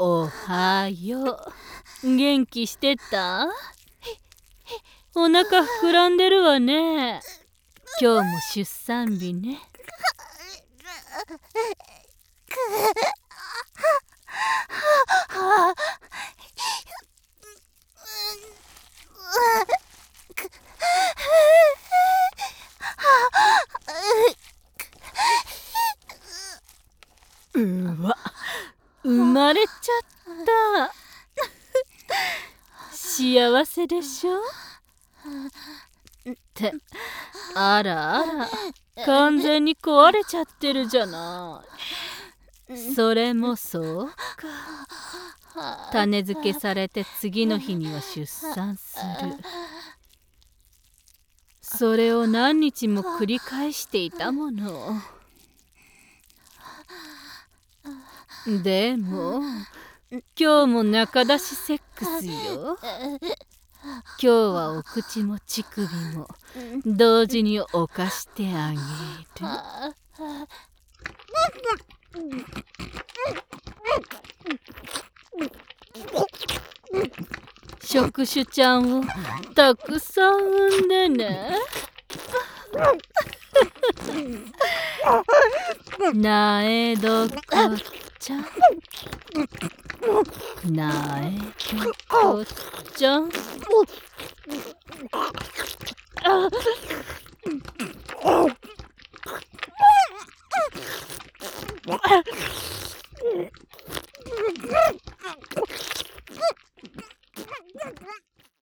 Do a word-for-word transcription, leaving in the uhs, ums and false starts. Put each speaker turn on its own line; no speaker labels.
おはよう。元気してた？お腹膨らんでるわね。今日も出産日ね。うわ、生まれちゃった。幸せでしょ？って、あらあら、完全に壊れちゃってるじゃない。それもそうか。種付けされて次の日には出産する。それを何日も繰り返していたもの。でも今日も中出しセックスよ。今日はお口も乳首も同時に犯してあげる。触手ちゃんをたくさん産んでね。なえどこちゃん、なえどこちゃん。あ